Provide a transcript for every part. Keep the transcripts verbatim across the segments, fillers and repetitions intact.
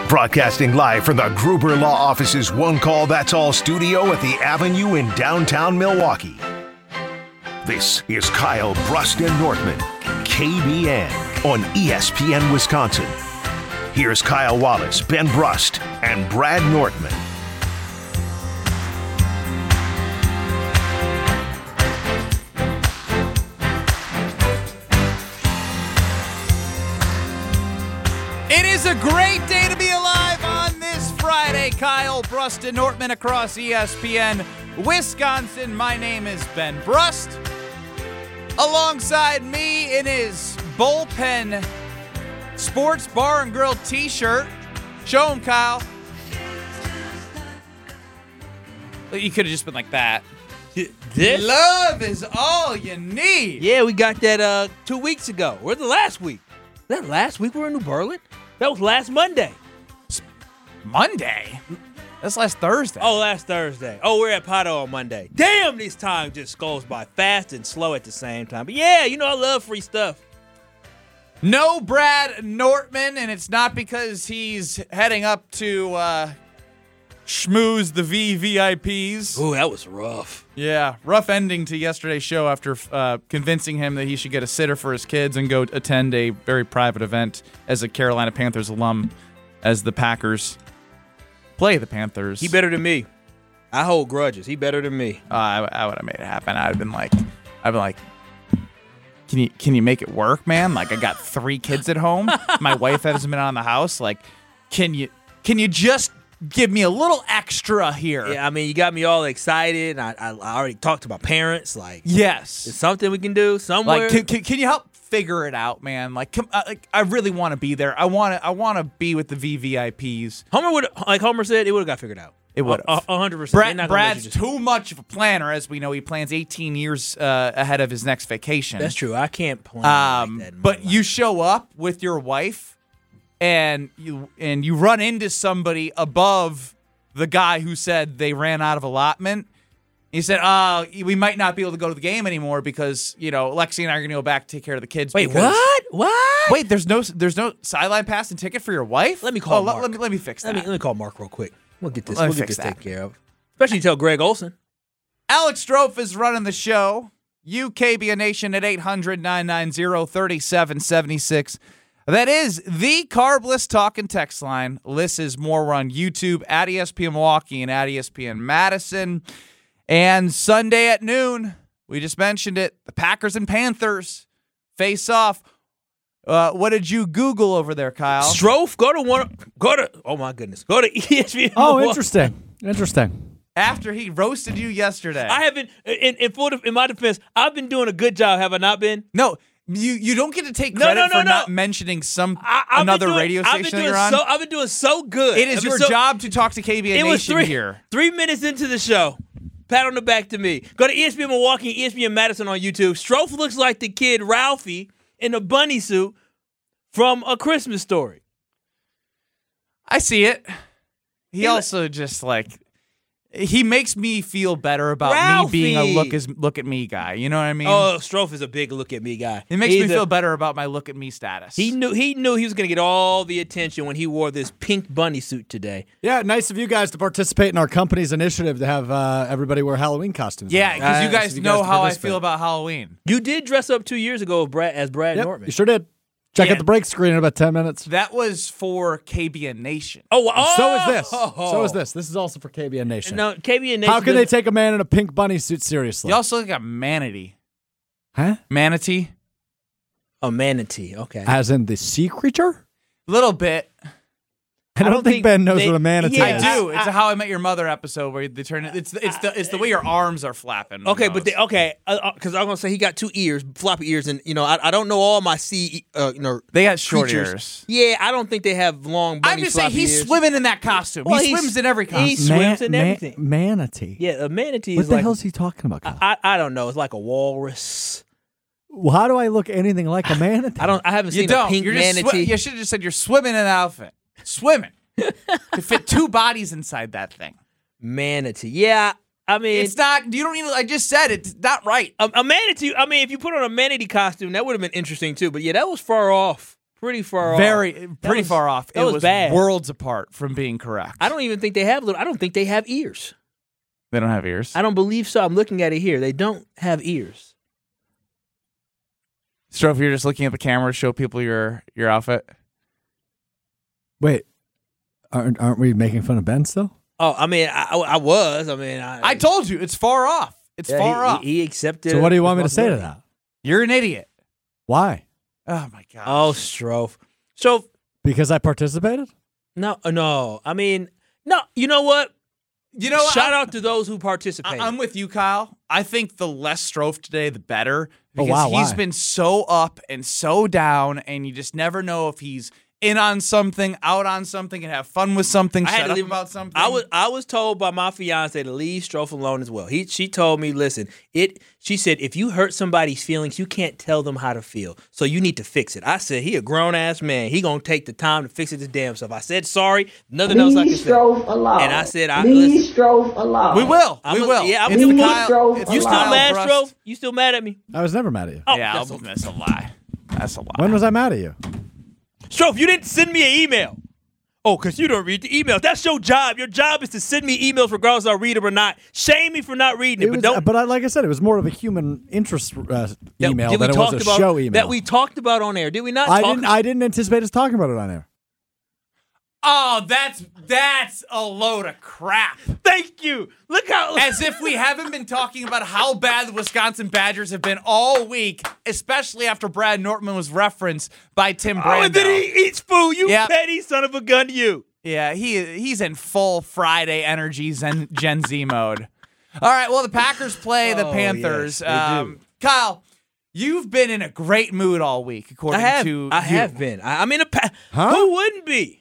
Broadcasting live from the Gruber Law Office's One Call That's All studio at the Avenue in downtown Milwaukee. This is Kyle Brust and Nortman, K B N, on E S P N Wisconsin. Here's Kyle Wallace, Ben Brust, and Brad Nortman. It is a great day to be alive on this Friday. Kyle Brust and Nortman across E S P N Wisconsin. My name is Ben Brust. Alongside me in his bullpen sports bar and grill t-shirt. Show him, Kyle. You could have just been like that. This? Love is all you need. Yeah, we got that uh, two weeks ago. Or the last week. Was that last week we were in New Berlin? That was last Monday. Monday? That's last Thursday. Oh, last Thursday. Oh, we're at Pato on Monday. Damn, this time just goes by fast and slow at the same time. But yeah, you know I love free stuff. No Brad Nortman, and it's not because he's heading up to uh, schmooze the V V I Ps. Ooh, that was rough. Yeah, rough ending to yesterday's show after uh, convincing him that he should get a sitter for his kids and go attend a very private event as a Carolina Panthers alum as the Packers play the Panthers. He better than me. I hold grudges. He better than me. Uh, I, I would have made it happen. I'd have been like, I'd been like, can you can you make it work, man? Like, I got three kids at home. My wife hasn't been out of the house. Like, can you can you just give me a little extra here? Yeah, I mean, you got me all excited. I, I, I already talked to my parents. Like, yes, it's something we can do somewhere. Like, can, can, can you help figure it out, man? Like, come, uh, like I really want to be there. I want to. I want to be with the V V I Ps. Homer would, like Homer said, it would have got figured out. It would have. A hundred percent. Brad, Brad's too much of a planner, as we know. He plans eighteen years uh, ahead of his next vacation. That's true. I can't plan um, like that. In but my you life. Show up with your wife, and you and you run into somebody above the guy who said they ran out of allotment. He said, "Oh, we might not be able to go to the game anymore because you know Lexi and I are going to go back to take care of the kids." Wait, because, what? What? Wait, there's no there's no sideline pass and ticket for your wife? Let me call oh, Mark. Let, let me let me fix that. Let me, let me call Mark real quick. We'll get this. Let me we'll get fix this that. taken care of. Especially tell Greg Olson. Alex Strofe is running the show. U K B N Nation at eight hundred, nine nine zero, three seven seven six. That is the Carbless Talk and Text line. Liz is more on YouTube at E S P N Milwaukee and at E S P N Madison. And Sunday at noon, we just mentioned it, the Packers and Panthers face off. Uh, what did you Google over there, Kyle? Strofe, go to one. Go to. Oh my goodness. Go to E S P N. Oh, Milwaukee. interesting. Interesting. After he roasted you yesterday. I haven't. In in, full, in my defense, I've been doing a good job. Have I not been? No. You you don't get to take No, credit no, no, for no. not mentioning some I, I've another been doing, radio I've been station that doing you're on. So, I've been doing so good. It is I've been your so, job to talk to K B N It was Nation three, here. Three minutes into the show. Pat on the back to me. Go to E S P N Milwaukee, E S P N Madison on YouTube. Strofe looks like the kid Ralphie in a bunny suit from A Christmas Story. I see it. He He- also just like he makes me feel better about Ralphie. me being a look as look at me guy. You know what I mean? Oh, Strofe is a big look at me guy. it makes He's me a- feel better about my look at me status. He knew he knew he was going to get all the attention when he wore this pink bunny suit today. Yeah, nice of you guys to participate in our company's initiative to have uh, everybody wear Halloween costumes. yeah, because you Uh, guys so know to how I participate. feel about Halloween. You did dress up two years ago Brad, as Brad Yep, Nortman. you sure did. Check Yeah. out the break screen in about ten minutes. That was for K B N Nation. Oh, oh, So is this. So is this. This is also for K B N Nation. No, K B N Nation. How can they does- take a man in a pink bunny suit seriously? You also look like a manatee. Huh? Manatee? a manatee? Okay. As in the sea creature? A little bit. I don't, don't think, think Ben knows they- what a manatee Yeah, I is. do. I- It's a How I Met Your Mother episode where they turn it. It's the, it's the it's the way your arms are flapping. Okay, but almost. they, okay, because I was gonna say he got two ears, floppy ears, and you know I, I don't know all my sea, uh, you know, they got short creatures. ears. Yeah, I don't think they have long. Bunny I'm just saying floppy he's ears. swimming in that costume. Well, he he's- swims in every he costume. swims in everything. manatee. Yeah, a manatee What is the like hell is he talking about? Kyle? I, I don't know. It's like a walrus. Well, how do I look anything like a manatee? I don't. I haven't You seen don't. a pink You're just manatee. swi- you should have just said you're swimming in an outfit. Swimming. To fit two bodies inside that thing. Manatee. Yeah, I mean, It's not. You don't need. I just said it. It's not right. a, a manatee. I mean, if you put on a manatee costume, that would have been interesting too. But yeah, that was far off. pretty far off. Very, That pretty was- far off. That it was, was bad. worlds apart from being correct. I don't even think they have little. I don't think they have ears. They don't have ears. I don't believe so. I'm looking at it here. They don't have ears. Strofe, you're just looking at the camera to show people your your outfit. Wait, aren't aren't we making fun of Ben still? Oh, I mean, I, I was. I mean, I, I told you, it's far off. It's yeah, far he, off. He, he accepted. So what do you want me to say to that? You're an idiot. Why? Oh my god. Oh, Strofe. So Because I participated? no, no. I mean, no. You know what? You know, Shout I, out to those who participated. I, I'm with you, Kyle. I think the less Strofe today, the better. Oh, Because wow, he's why? been so up and so down, and you just never know if he's in on something, out on something, and have fun with something, I had shut to up leave- about something. I was I was told by my fiance to leave Strofe alone as well. He she told me, listen, it. She said if you hurt somebody's feelings, you can't tell them how to feel, so you need to fix it. I said he a grown ass man. He gonna take the time to fix it his damn self. I said sorry, nothing else I can Leave say. Strofe alone. And I said, I Leave listen, Strofe alone. We will. I'm we a- will. yeah, I'm it's gonna the leave Kyle, Strofe it's You the still alone. Kyle mad, Brust. Strofe? You still mad at me? I was never mad at you. Oh, Yeah, that's I'll- a- that's a lie. That's a lie. When was I mad at you? Strofe, you didn't send me an email. Oh, because you don't read the emails. That's your job. Your job is to send me emails regardless if I read them or not. Shame me for not reading it, It but was, don't. but I, like I said, it was more of a human interest uh, that- email that we than it was talked a about, show email. That we talked about on air. Did we not I talk didn't. I didn't anticipate us talking about it on air. Oh, that's that's a load of crap. Thank you. Look how. As if we haven't been talking about how bad the Wisconsin Badgers have been all week, especially after Brad Nortman was referenced by Tim Oh, Brando. and then he eats food. You Yep. petty son of a gun, you. Yeah, he he's in full Friday energy Zen, Gen Z mode. All right, well, the Packers play the Oh, Panthers. yes, they do. um, Kyle, you've been in a great mood all week, according I have. to I you. have been. I, I'm in a. Pa- Huh? Who wouldn't be?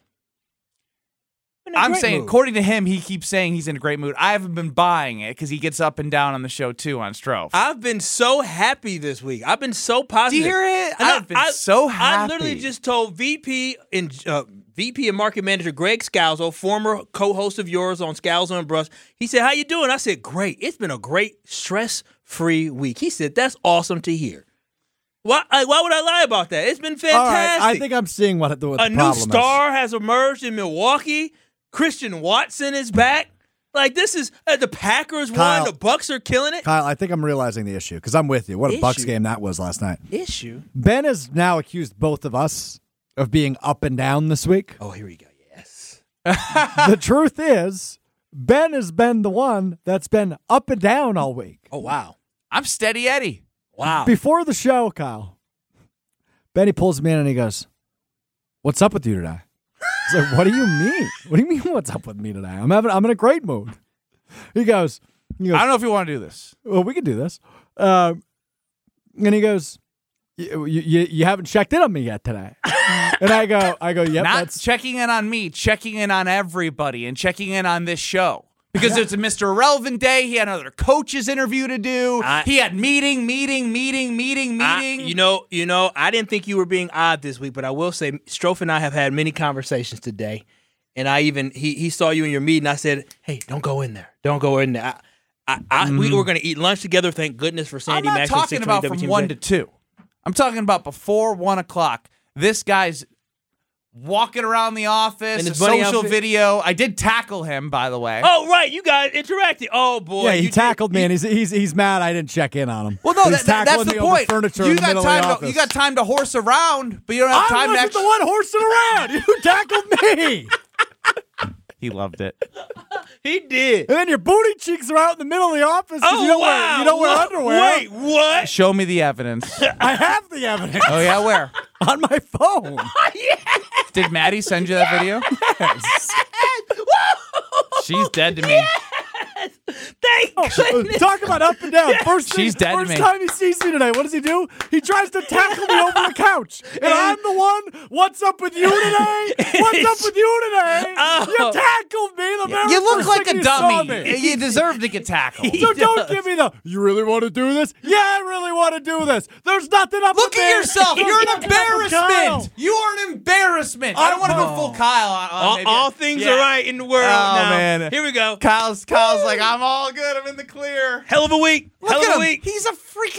In a I'm great saying, mood. according to him, he keeps saying he's in a great mood. I haven't been buying it because he gets up and down on the show too on Strofe. I've been so happy this week. I've been so Do positive. you hear it? And I've been so I happy. literally just told V P and uh, V P and market manager Greg Scalzo, former co-host of yours on Scalzo and Brush. He said, "How you doing?" I said, "Great. It's been a great stress-free week." He said, "That's awesome to hear." Why? I, why would I lie about that? It's been All fantastic. right, I think I'm seeing what the, what the a new problem star has emerged in Milwaukee. Christian Watson is back. Like this is uh, the Packers Kyle. won. The Bucks are killing it. is. Kyle, I think I'm realizing the issue because I'm with you. What a Bucks Issue? game that was last night. Issue. Ben has now accused both of us of being up and down this week. Oh, here we go. Yes. The truth is, Ben has been the one that's been up and down all week. Oh wow. I'm steady Eddie. Wow. Before the show, Kyle, Benny pulls me in and he goes, "What's up with you today?" I was like, "What do you mean? What do you mean? What's up with me today? I'm having. I'm in a great mood." He goes, he goes I don't know if you want to do this. "Well, we can do this." Um, and he goes, you, you, "You haven't checked in on me yet today." And I go, "I go, yep, Not that's checking in on me, checking in on everybody, and checking in on this show. Because it's a Mister Irrelevant day. He had another coach's interview to do. I- he had meeting, meeting, meeting, meeting, I- meeting. you know, you know, I didn't think you were being odd this week, but I will say, Strofe and I have had many conversations today, and I even he he saw you in your meeting. I said, "Hey, don't go in there. Don't go in there." I, I, I we were going to eat lunch together. Thank goodness for I'm Sandy not Max. talking about from one to two. I'm talking about before one o'clock. This guy's walking around the office, In a his bunny social outfit? video. I did tackle him, by the way. Oh right, you guys interacted. Oh boy, yeah. He you did- tackled me, and he's he's he's mad I didn't check in on him. Well, no, He's that, that- that's tackling the me over point. Furniture You in the got middle of the time to office. you got time to horse around, but you don't have I time to wasn't actually. the one horsing around. You tackled me. He loved it. He did. And then your booty cheeks are out in the middle of the office because Oh you don't wow, wear you don't wear what? underwear. Wait, what? Show me the evidence. I have the evidence Oh yeah, where? on my phone. Did Maddie send you that video? She's dead to me. Thank goodness. Talk about up and down. First thing, She's dead to first me. time he sees me today, what does he do? He tries to tackle me over the couch, and I'm the one. What's up with you today? What's up with you today? Oh. You tackled me. The very You look first like thing a you saw dummy. me. You deserve to get tackled. He So don't does. give me the, you really want to do this? Yeah, I really want to do this. There's nothing up Look with at me. yourself. There's You're an nothing up with Kyle. embarrassment. You are an embarrassment. I don't want to go full Kyle on, on all, maybe- all things Yeah. are right in the world Oh, now. man. Here we go. Kyle's Kyle's like, I'm all good. I'm in the clear. Hell of a week. Look Hell at of him. a week. He's a freaking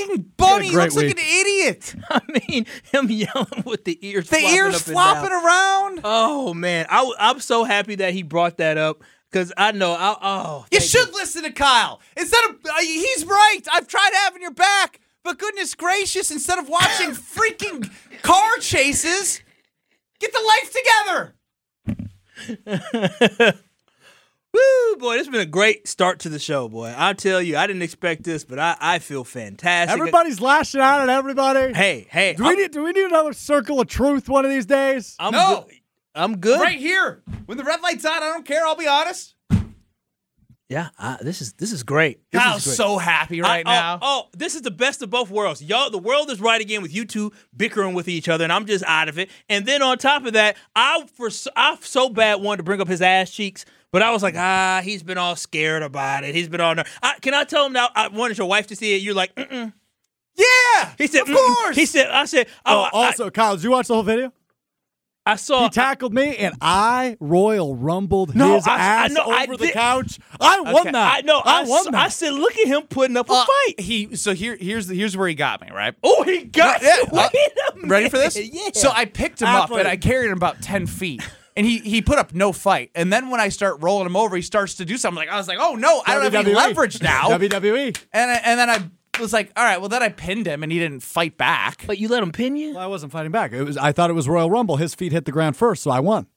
fucking bunny. He great looks like week. an idiot. I mean, him yelling with the ears The flopping ears up and flopping down. around. Oh, man. I, I'm so happy that he brought that up because I know. I, oh, You thank should listen to Kyle. Instead of, uh, he's right. I've tried having your back. But goodness gracious, instead of watching freaking car chases, get the life together. Woo, boy, this has been a great start to the show, boy. I'll tell you, I didn't expect this, but I, I feel fantastic. Everybody's lashing out at everybody. Hey, hey. do we I'm, need do we need another circle of truth one of these days? I'm No. good. I'm good. Right here. When the red light's on, I don't care. I'll be honest. Yeah, I, this is this is great. This Kyle's is great. so happy right I- oh, now. Oh, this is the best of both worlds. Y'all, the world is right again with you two bickering with each other, and I'm just out of it. And then on top of that, I for I so bad wanted to bring up his ass cheeks, but I was like, ah, he's been all scared about it. He's been all. I, can I tell him now? I wanted your wife to see it. You're like, mm-mm. Yeah. He said, of "Mm-mm." course. He said, I said, Oh, oh, I- also, Kyle, did you watch the whole video? I, saw. He tackled me, and I Royal Rumbled No, his I- I ass know, I over the did- couch. I won Okay, that. I know. I, I, won s- that. I said, look at him putting up a Uh, fight. He so here here's here's where he got me, right? Oh, he got Yeah, you. uh, Wait a minute. Ready for this? Yeah. So I picked him up Athlete. and I carried him about ten feet. And he he put up no fight. And then when I start rolling him over, he starts to do something. Like I was like, oh no, I don't have any W W E. leverage now. W W E. And I, and then I was like, all right, well then I pinned him and he didn't fight back. But you let him pin you? Well, I wasn't fighting back. It was. I thought it was Royal Rumble. His feet hit the ground first, so I won.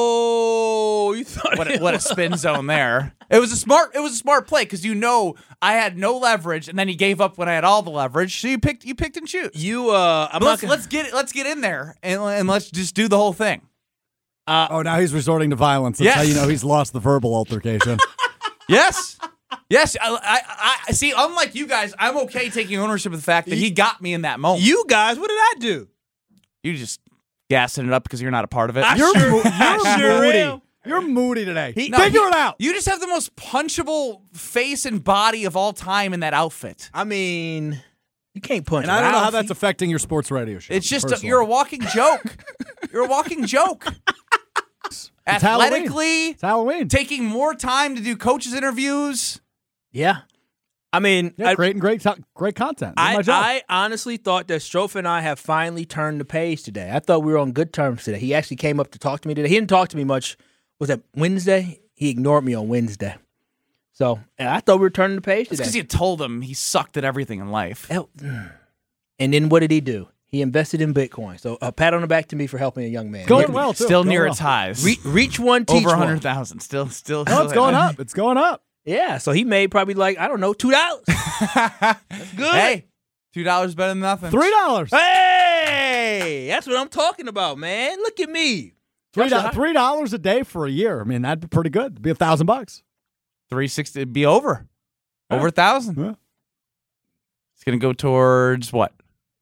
Oh, you thought What a, what a spin zone there. It was a smart it was a smart play because you know I had no leverage and then he gave up when I had all the leverage. So you picked you picked and choose. you? Uh, I'm But not let's gonna, let's get it, let's get in there and, and let's just do the whole thing. Oh, now he's resorting to violence. That's Yes. how you know he's lost the verbal altercation. Yes. Yes, I, I, I see. Unlike you guys, I'm okay taking ownership of the fact that he got me in that moment. You guys, what did I do? You just gassing it up because you're not a part of it. I You're, sure- mo- I you're sure moody. am. You're moody today. He- No, Figure he- it out. You just have the most punchable face and body of all time in that outfit. I mean, you can't punch. And I don't know how Ralphie. that's affecting your sports radio show. It's just a, personally. you're a walking joke. You're a walking joke. Halloween. Athletically, It's Halloween. taking more time to do coaches interviews. Yeah. I mean, Yeah, I, great and great, to- great content. That's I, my job. I honestly thought that Strofe and I have finally turned the page today. I thought we were on good terms today. He actually came up to talk to me today. He didn't talk to me much. Was that Wednesday? He ignored me on Wednesday. So and I thought we were turning the page It's today. because you told him he sucked at everything in life. Hell, And then what did he do? He invested in Bitcoin. So a pat on the back to me for helping a young man. Going Re- well, too. Still Going near well. its highs. Re- reach one, teach Over one. one hundred thousand. Still, still. No, still it's going up. It's going up. Yeah, so he made probably like, I don't know, two dollars. That's good. Hey, two dollars better than nothing. Three dollars. Hey, that's what I'm talking about, man. Look at me. Three That's do- a- three dollars a day for a year. I mean, that'd be pretty good. It'd be a thousand bucks. Three sixty. It'd be over. Over a thousand. Yeah. It's gonna go towards what?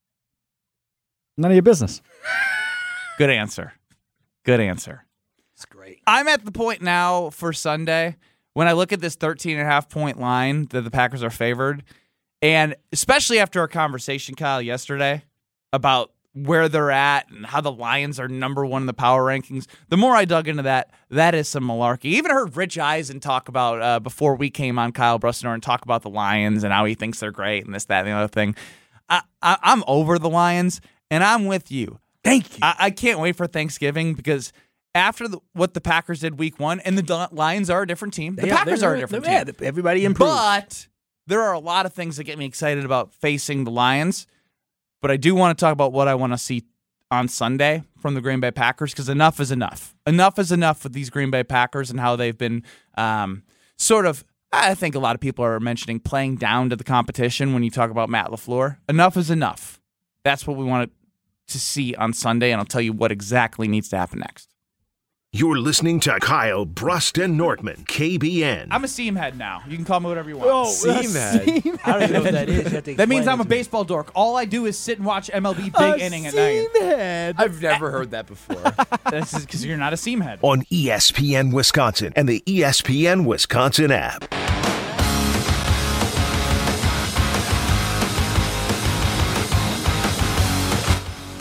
None of your business. Good answer. Good answer. It's great. I'm at the point now for Sunday when I look at this thirteen and a half point line that the Packers are favored, and especially after our conversation, Kyle, yesterday about where they're at and how the Lions are number one in the power rankings, the more I dug into that, that is some malarkey. Even heard Rich Eisen talk about, uh, before we came on, Kyle Brussenor, and talk about the Lions and how he thinks they're great and this, that, and the other thing. I, I, I'm over the Lions, and I'm with you. Thank you. I, I can't wait for Thanksgiving because after the, what the Packers did week one, and the D- Lions are a different team. The They Packers they're- are a different they're- team. Yeah, everybody improves. But there are a lot of things that get me excited about facing the Lions. But I do want to talk about what I want to see on Sunday from the Green Bay Packers, because enough is enough. Enough is enough with these Green Bay Packers and how they've been um, sort of, I think a lot of people are mentioning playing down to the competition when you talk about Matt LaFleur. Enough is enough. That's what we want to see on Sunday, and I'll tell you what exactly needs to happen next. You're listening to Kyle Brust and Nortman, K B N. I'm a seam head now. You can call me whatever you want. Oh, Seam head. I don't even know what that is. You have to That means explain I'm it a to me. baseball dork. All I do is sit and watch M L B big inning at night. Head. I've never heard that before. This is because you're not a seam head. On E S P N Wisconsin and the E S P N Wisconsin app.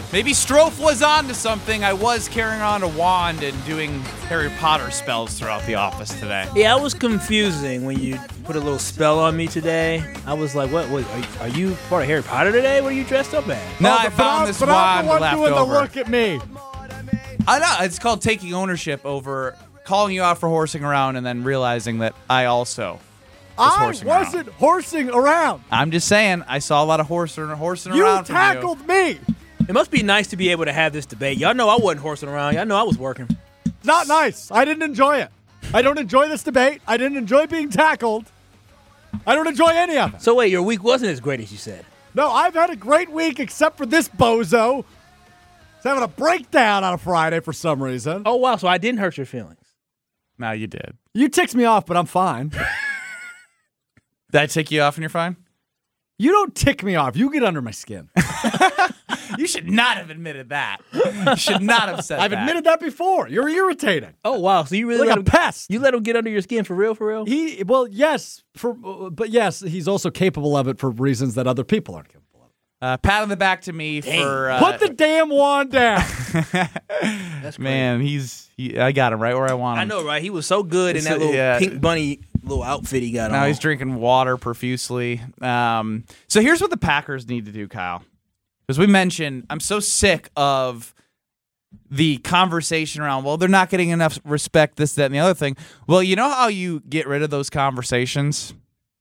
Maybe Strofe was on to something. I was carrying on a wand and doing Harry Potter spells throughout the office today. Yeah, I was confusing when you put a little spell on me today. I was like, what? Wait, are, are you part of Harry Potter today? What are you dressed up as? No, Oh, I but found I'm- this but I'm wand the one left doing over. the look at me. I know. It's called taking ownership over calling you out for horsing around and then realizing that I also was I horsing around. wasn't horsing around. I'm just saying, I saw a lot of horsing, horsing You around from you. tackled me. It must be nice to be able to have this debate. Y'all know I wasn't horsing around. Y'all know I was working. Not nice. I didn't enjoy it. I don't enjoy this debate. I didn't enjoy being tackled. I don't enjoy any of it. So wait, your week wasn't as great as you said. No, I've had a great week except for this bozo. He's having a breakdown on a Friday for some reason. Oh, wow. So I didn't hurt your feelings. No, you did. You ticks me off, but I'm fine. Did I tick you off and you're fine? You don't tick me off. You get under my skin. You should not have admitted that. You should not have said I've that. admitted that before. You're irritating. Oh, wow. So you really Like let a him, pest. you let him get under your skin for real, for real? He well, yes, for but yes, he's also capable of it for reasons that other people aren't capable of. Uh, pat on the back to me for uh, Put the damn wand down. That's crazy. man. He's he, I got him right where I want him. I know, right? He was so good in So, that little yeah. pink bunny little outfit he got Now on. he's drinking water profusely. Um, so here's what the Packers need to do, Kyle. Because we mentioned, I'm so sick of the conversation around, well, they're not getting enough respect, this, that, and the other thing. Well, you know how you get rid of those conversations?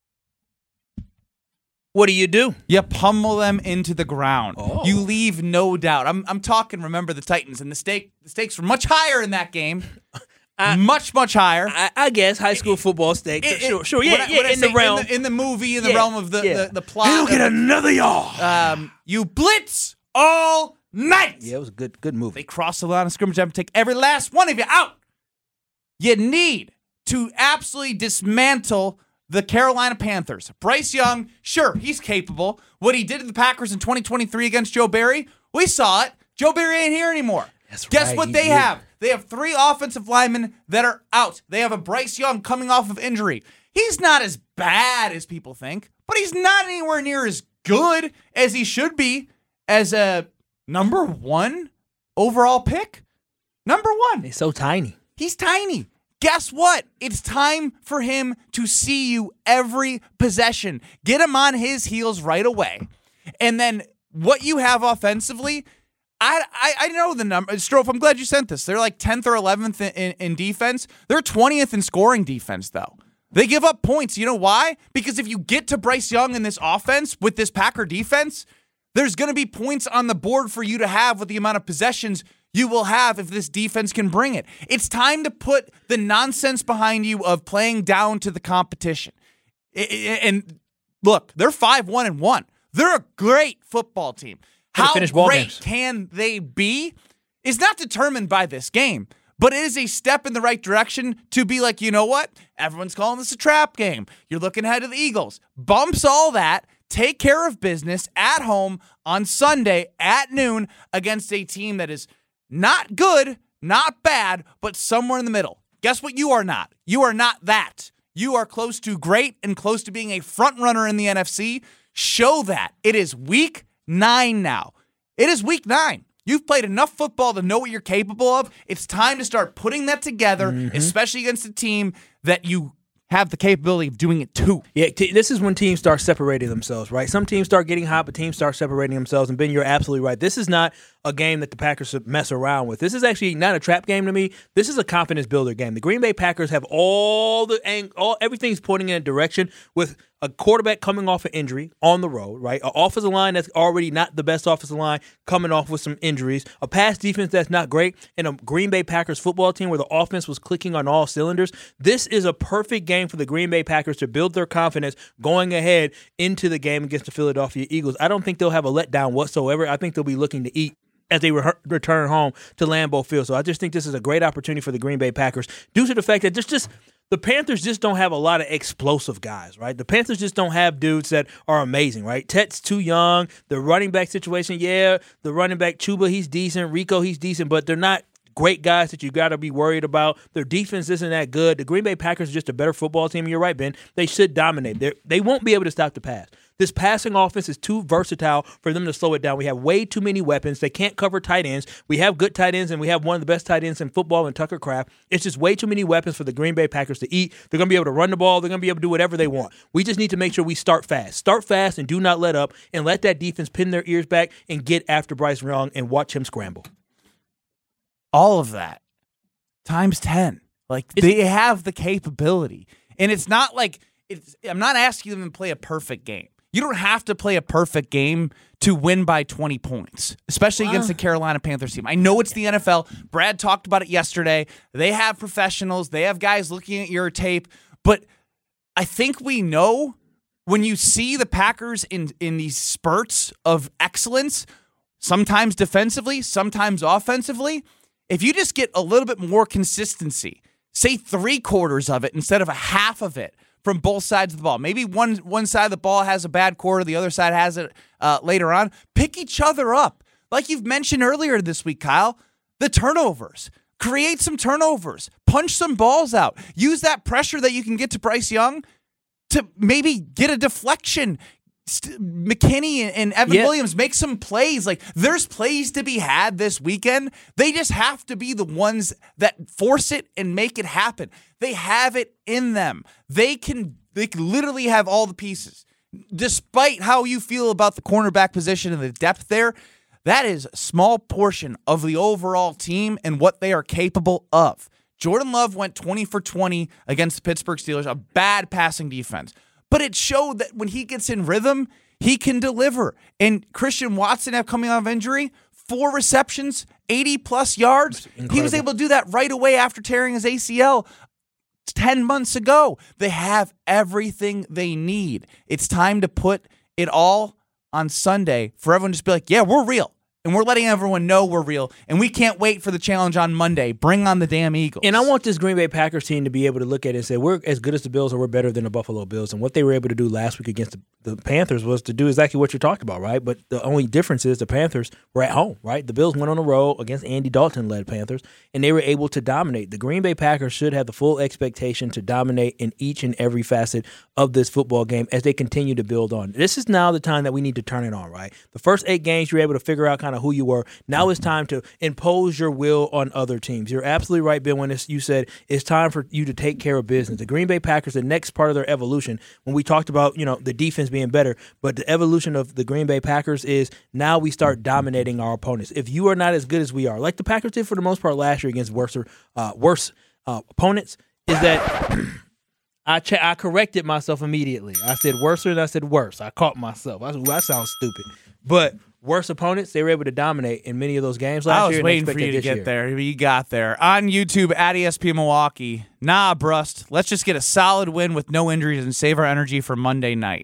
What do you do? You pummel them into the ground. Oh. You leave no doubt. I'm I'm talking, remember the Titans, and the stake the stakes were much higher in that game. I- much, much higher. I, I guess high school football stakes. It- it- sure, sure. Yeah, when I- yeah. when I in the say realm. In the, in the movie, in the Yeah, realm of the, yeah. the, the plot. He'll get of- another y'all. Um, you blitz all night. Yeah, it was a good, good movie. They cross the line of scrimmage and take every last one of you out. You need to absolutely dismantle the Carolina Panthers. Bryce Young, sure, he's capable. What he did to the Packers in twenty twenty-three against Joe Barry, we saw it. Joe Barry ain't here anymore. That's Guess right, what he they did. have? They have three offensive linemen that are out. They have a Bryce Young coming off of injury. He's not as bad as people think, but he's not anywhere near as good as he should be as a number one overall pick. Number one. It's so tiny. He's tiny. Guess what? It's time for him to see you every possession. Get him on his heels right away. And then what you have offensively, I I, I know the number. Strofe, I'm glad you sent this. They're like tenth or eleventh in, in, in defense. They're twentieth in scoring defense, though. They give up points. You know why? Because if you get to Bryce Young in this offense with this Packer defense, there's going to be points on the board for you to have with the amount of possessions you will have if this defense can bring it. It's time to put the nonsense behind you of playing down to the competition. And look, they're five one and one. They're a great football team. Gotta How finish ball great games. can they be is not determined by this game, but it is a step in the right direction to be like, you know what? Everyone's calling this a trap game. You're looking ahead to the Eagles. Bumps all that. Take care of business at home on Sunday at noon against a team that is not good, not bad, but somewhere in the middle. Guess what you are not? You are not that. You are close to great and close to being a front runner in the N F C. Show that. It is week nine now. It is week nine. You've played enough football to know what you're capable of. It's time to start putting that together, Mm-hmm. especially against a team that you have the capability of doing it too. Yeah, t- this is when teams start separating themselves, right? Some teams start getting hot, but teams start separating themselves. And Ben, you're absolutely right. This is not a game that the Packers should mess around with. This is actually not a trap game to me. This is a confidence builder game. The Green Bay Packers have all the ang- all everything's pointing in a direction with a quarterback coming off an injury on the road, right? An offensive line that's already not the best offensive line coming off with some injuries, a pass defense that's not great, and a Green Bay Packers football team where the offense was clicking on all cylinders. This is a perfect game for the Green Bay Packers to build their confidence going ahead into the game against the Philadelphia Eagles. I don't think they'll have a letdown whatsoever. I think they'll be looking to eat as they re- return home to Lambeau Field. So I just think this is a great opportunity for the Green Bay Packers due to the fact that there's just the Panthers just don't have a lot of explosive guys, right? The Panthers just don't have dudes that are amazing, right? Tet's too young. The running back situation, yeah, the running back Chuba, he's decent. Rico, he's decent, but they're not great guys that you got to be worried about. Their defense isn't that good. The Green Bay Packers are just a better football team. You're right, Ben. They should dominate. They're, they won't be able to stop the pass. This passing offense is too versatile for them to slow it down. We have way too many weapons. They can't cover tight ends. We have good tight ends, and we have one of the best tight ends in football in Tucker Kraft. It's just way too many weapons for the Green Bay Packers to eat. They're going to be able to run the ball. They're going to be able to do whatever they want. We just need to make sure we start fast. Start fast and do not let up, and let that defense pin their ears back and get after Bryce Young and watch him scramble. All of that times ten. Like, It's, they have the capability. And it's not like it's, I'm not asking them to play a perfect game. You don't have to play a perfect game to win by twenty points, especially Wow. against the Carolina Panthers team. I know it's the N F L. Brad talked about it yesterday. They have professionals. They have guys looking at your tape. But I think we know when you see the Packers in, in these spurts of excellence, sometimes defensively, sometimes offensively, if you just get a little bit more consistency, say three quarters of it instead of a half of it from both sides of the ball. Maybe one one side of the ball has a bad quarter, the other side has it uh, later on. Pick each other up. Like you've mentioned earlier this week, Kyle, the turnovers. Create some turnovers. Punch some balls out. Use that pressure that you can get to Bryce Young to maybe get a deflection. McKinney and Evan yeah. Williams make some plays. Like, there's plays to be had this weekend. They just have to be the ones that force it and make it happen. They have it in them. They can they can literally have all the pieces. Despite how you feel about the cornerback position and the depth there, that is a small portion of the overall team and what they are capable of. Jordan Love went twenty for twenty against the Pittsburgh Steelers, a bad passing defense. But it showed that when he gets in rhythm, he can deliver. And Christian Watson, have coming out of injury, four receptions, eighty-plus yards. Incredible. He was able to do that right away after tearing his A C L ten months ago. They have everything they need. It's time to put it all on Sunday for everyone to just be like, yeah, we're real. And we're letting everyone know we're real. And we can't wait for the challenge on Monday. Bring on the damn Eagles. And I want this Green Bay Packers team to be able to look at it and say, we're as good as the Bills or we're better than the Buffalo Bills. And what they were able to do last week against the, the Panthers was to do exactly what you're talking about, right? But the only difference is the Panthers were at home, right? The Bills went on the road against Andy Dalton-led Panthers, and they were able to dominate. The Green Bay Packers should have the full expectation to dominate in each and every facet of this football game as they continue to build on. This is now the time that we need to turn it on, right? The first eight games, you were able to figure out kind of who you were. Now it's time to impose your will on other teams. You're absolutely right, Bill, when it's, you said it's time for you to take care of business. The Green Bay Packers, the next part of their evolution, when we talked about, you know, the defense being better, but the evolution of the Green Bay Packers is now we start dominating our opponents. If you are not as good as we are, like the Packers did for the most part last year against worse, uh, worse uh, opponents, is that I ch- I corrected myself immediately. I said worse and I said worse. I caught myself. I, that sounds stupid. But worse opponents, they were able to dominate in many of those games last year. I was year, waiting for you to get year. there. You got there. On YouTube, at E S P Milwaukee. Nah, Brust. Let's just get a solid win with no injuries and save our energy for Monday night.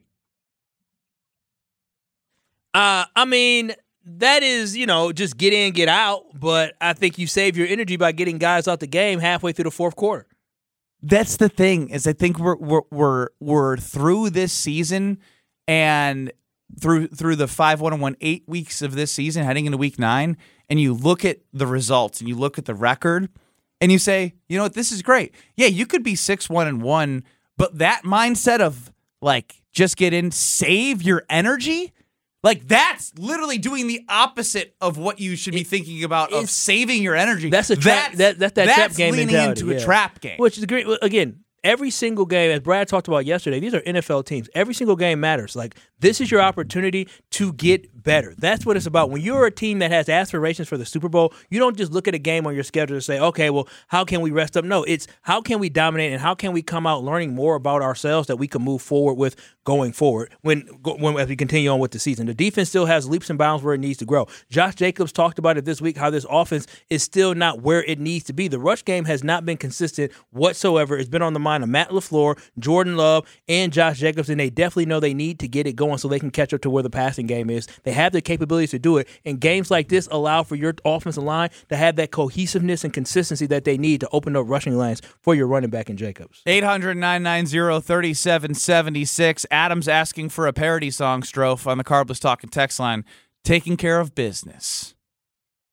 Uh, I mean, that is, you know, just get in, get out. But I think you save your energy by getting guys out the game halfway through the fourth quarter. That's the thing, is I think we're we're we're, we're through this season and through through the five one and one eight weeks of this season, heading into week nine, and you look at the results and you look at the record, and you say, you know what, this is great. Yeah, you could be six one and one, but that mindset of like just get in, save your energy. Like, that's literally doing the opposite of what you should be thinking about of saving your energy. That's a trap. That's, that, that's that that's trap game leaning mentality. into yeah. a trap game. Which is great. Again, every single game, as Brad talked about yesterday, these are N F L teams. Every single game matters. Like, this is your opportunity to get better. That's what it's about. When you're a team that has aspirations for the Super Bowl, you don't just look at a game on your schedule and say, okay, well, how can we rest up? No, it's how can we dominate and how can we come out learning more about ourselves that we can move forward with going forward when, when as we continue on with the season. The defense still has leaps and bounds where it needs to grow. Josh Jacobs talked about it this week, how this offense is still not where it needs to be. The rush game has not been consistent whatsoever. It's been on the mind of Matt LaFleur, Jordan Love, and Josh Jacobs, and they definitely know they need to get it going so they can catch up to where the passing game is. They have the capabilities to do it, and games like this allow for your offensive line to have that cohesiveness and consistency that they need to open up rushing lanes for your running back in Jacobs. eight hundred, nine nine zero, three seven seven six. Adam's asking for a parody song, Strofe, on the Carbless Talking text line. Taking care of business.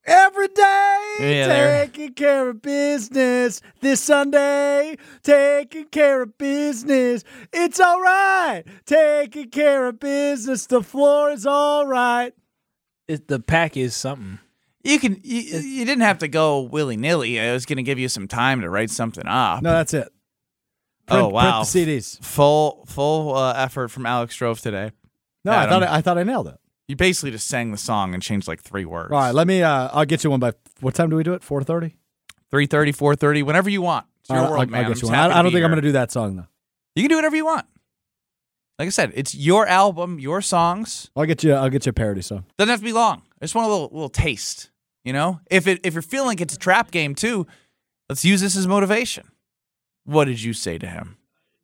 Every day, Yeah, there. taking care of business. This Sunday, taking care of business. It's all right. Taking care of business. The floor is all right. It, the pack is something. You can. You, you didn't have to go willy nilly. I was going to give you some time to write something up. No, that's it. Print, oh wow! Print the C Ds. Full full uh, effort from Alex Strofe today. No, I Adam. thought I, I thought I nailed it. You basically just sang the song and changed like three words. All right, let me. Uh, I'll get you one by. What time do we do it? Four thirty. three thirty, four thirty, whenever you want. It's your I'll, world, I'll, man. I'll I'm get you just one. happy I, I don't be think I'm here. going to do that song though. You can do whatever you want. Like I said, it's your album, your songs. I'll get you. I'll get you a parody song. Doesn't have to be long. I just want a little little taste. You know, if it if you're feeling like it's a trap game too, let's use this as motivation. What did you say to him?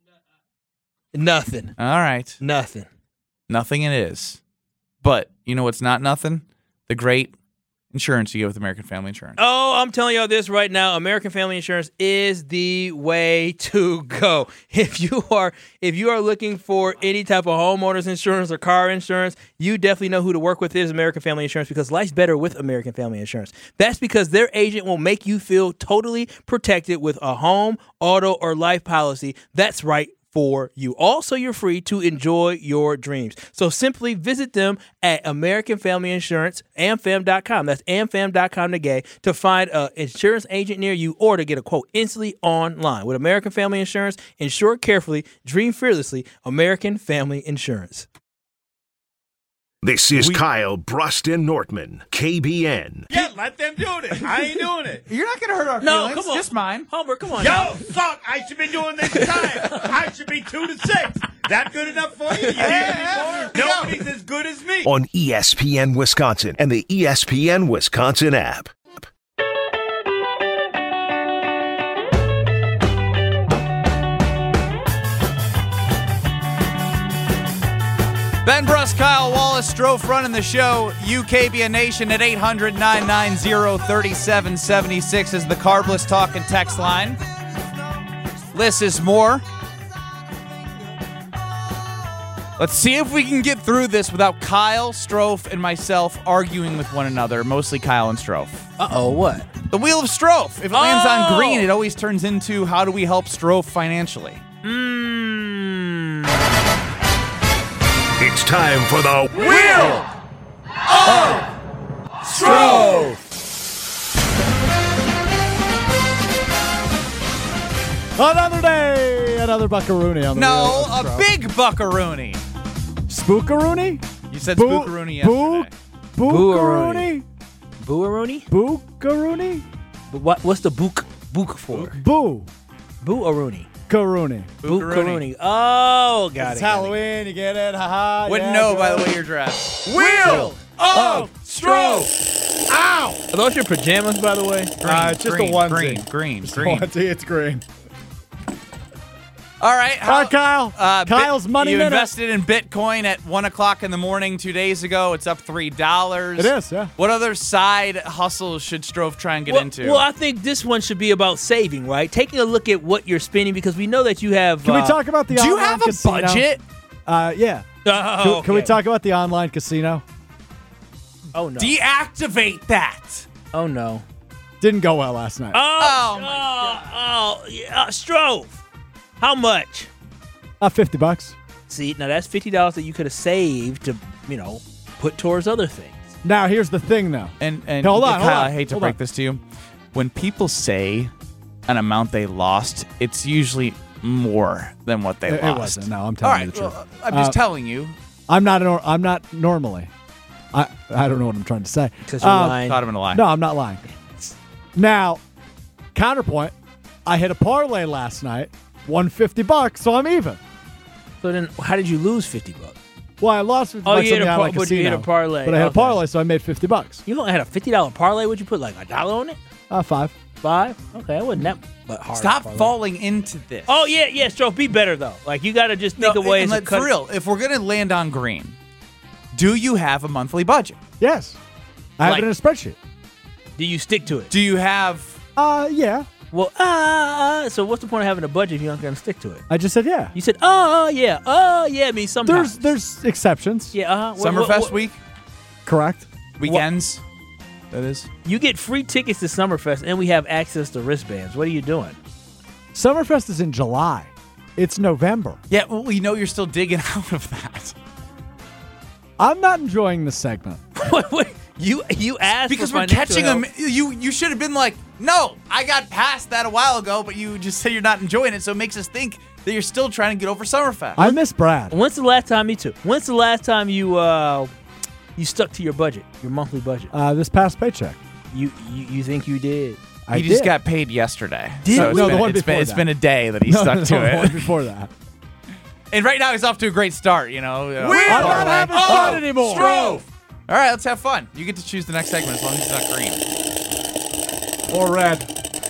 Nothing. All right, Nothing. nothing it is. But you know what's not nothing? The great insurance you get with American Family Insurance. Oh, I'm telling y'all this right now. American Family Insurance is the way to go. If you are if you are looking for any type of homeowners insurance or car insurance, you definitely know who to work with is American Family Insurance because life's better with American Family Insurance. That's because their agent will make you feel totally protected with a home, auto, or life policy. That's right. For you. Also, you're free to enjoy your dreams. So simply visit them at American Family Insurance, A M fam dot com. That's A M fam dot com today to find an insurance agent near you or to get a quote instantly online. With American Family Insurance, insure carefully, dream fearlessly. American Family Insurance. This is Kyle Bruston Nortman, K B N. Yeah, let them do it. I ain't doing it. You're not going to hurt our No, feelings. come on. Just mine. Homer, come on. now. Yo, fuck, I should be doing this time. I should be two to six. That good enough for you? You need any more? Nobody's as good as me. On E S P N Wisconsin and the E S P N Wisconsin app. Ben Bruss, Kyle Wallace, Strofe running the show. U K B N Nation at eight hundred, nine nine zero, three seven seven six is the Carbless talk and text line. Less is more. Let's see if we can get through this without Kyle, Strofe, and myself arguing with one another, mostly Kyle and Strofe. Uh-oh, what? The Wheel of Strofe. If it lands on Oh! green, it always turns into how do we help Strofe financially? Mmm. It's time for the Wheel of Strofe. Another day, another buckaroonie on the No, wheel of a Strofe. big buckaroonie. spookaroonie. You said Boo- spookaroonie yesterday. Boo- Bookaroonie. Boo-a-rooney? Bookaroonie. But what, what's the book book for? Boo. Boo-a-rooney. Karoonie. Boo-a-rooney. Oh, got It's it. got it. Halloween. You get it? Haha. Wouldn't yeah, know by good. the way you're dressed. Wheel of Strofe. Ow. Are those your pajamas, by the way? Uh, it's just green, a onesie. Green, green, Just green. a onesie, it's green. All right. All right, Kyle. Uh, Kyle's Bit- money You minute. invested in Bitcoin at one o'clock in the morning two days ago. It's up three dollars. It is, yeah. What other side hustles should Strofe try and get well, into? well, I think this one should be about saving, right? Taking a look at what you're spending because we know that you have. Can uh, we talk about the Do you online have a casino? budget? Uh, yeah. Oh, Can, can we okay. talk about the online casino? Oh no! Deactivate that. oh no! Didn't go well last night. Oh, Oh, my oh, oh, yeah, uh, Strofe. How much? Uh, fifty bucks. See, now that's fifty dollars that you could have saved to, you know, put towards other things. Now, here's the thing, though. And and Hold on, Kyle, hold on, I hate to hold break on. this to you. When people say an amount they lost, it's usually more than what they It, it lost. wasn't. No, I'm All telling right, you the truth. well, I'm just Uh, telling you. I'm not. Nor- I'm not normally. I I don't know what I'm trying to say. Because you're Um, lying. Caught him in a lie. No, I'm not lying. Now, counterpoint. I hit a parlay last night. Won fifty bucks, so I'm even. So then, how did you lose fifty bucks? Well, I lost fifty Oh, bucks you on hit the a online par- but you hit casino. a parlay. But I had Okay. a parlay, so I made fifty bucks. You only had a fifty dollar parlay. Would you put like a dollar on it? Uh, five. Five? Okay, that wasn't that but hard. Stop parlay. falling into this. Oh yeah, yeah, Strofe. Be better though. Like you got to just think of ways and to like, cut. for real, if we're gonna land on green, do you have a monthly budget? Yes. I have Like- it in a spreadsheet. Do you stick to it? Do you have? Uh, yeah. Well, ah, uh, so what's the point of having a budget if you're not going to stick to it? I just said yeah. You said, oh, yeah, oh, yeah, means sometimes. There's there's exceptions. yeah, uh-huh. What- Summerfest what- what- week, Correct. weekends. that is. You get free tickets to Summerfest, and we have access to wristbands. What are you doing? Summerfest is in July. It's November. Yeah, well, we know you're still digging out of that. I'm not enjoying this segment. Wait, wait. You you asked Because for we're financial catching help. them. You you should have been like, no, I got past that a while ago, but you just say you're not enjoying it, so it makes us think that you're still trying to get over Summerfest. I miss Brad. When's the last time, me too, when's the last time you uh, you stuck to your budget, your monthly budget? Uh, this past paycheck. You you, you think you did? I he just did. got paid yesterday. Did- so it's No, the been, one it's been, before it's that. been a day that he No, stuck no, to no, the one it. before that. And right now he's off to a great start, you know. I'm not having fun anymore. Strove. All right, let's have fun. You get to choose the next segment as long as it's not green. Or red.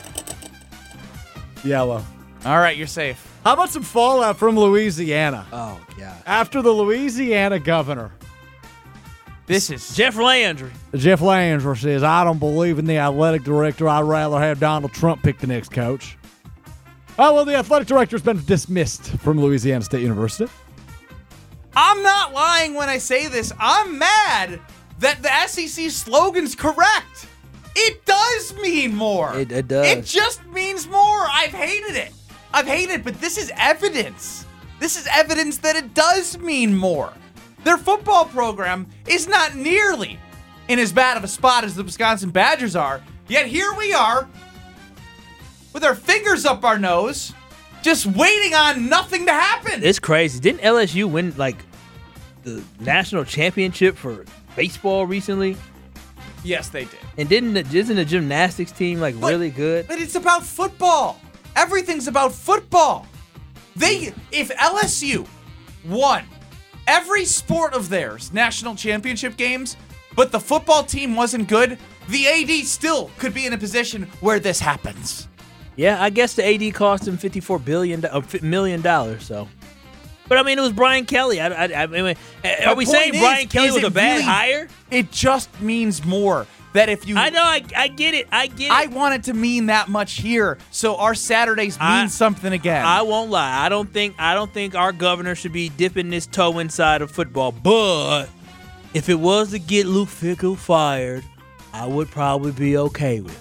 Yellow. All right, you're safe. How about some fallout from Louisiana? Oh yeah. After the Louisiana governor, This is Jeff Landry. Jeff Landry, says, I don't believe in the athletic director. I'd rather have Donald Trump pick the next coach. Oh, well, the athletic director has been dismissed from Louisiana State University. I'm not lying when I say this. I'm mad that the S E C slogan's correct. It does mean more. It- it does. It just means more. I've hated it. I've hated it, but this is evidence. This is evidence that it does mean more. Their football program is not nearly in as bad of a spot as the Wisconsin Badgers are. Yet here we are with our fingers up our nose, just waiting on nothing to happen. It's crazy. Didn't L S U win like the national championship for baseball recently? Yes, they did. And didn't the, isn't the gymnastics team like But- really good? But it's about football. Everything's about football. They, if L S U won every sport of theirs, national championship games, but the football team wasn't good, the A D still could be in a position where this happens. Yeah, I guess the A D cost him fifty-four billion do- uh, fi- million dollars. So, but I mean, it was Brian Kelly. I, I, I mean, are My we point saying is- Brian Kelly is was it a bad really- hire? It just means more that if you. I know. I, I get it. I get it. I want it to mean that much here, so our Saturdays mean I- something again. I won't lie. I don't think I don't think our governor should be dipping his toe inside of football. But if it was to get Luke Fickell fired, I would probably be okay with it.